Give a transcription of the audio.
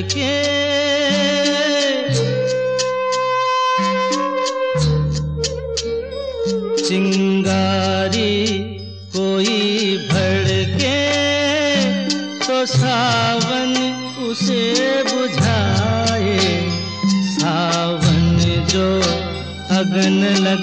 के। चिंगारी कोई भड़के तो सावन उसे बुझाए, सावन जो अगन लगा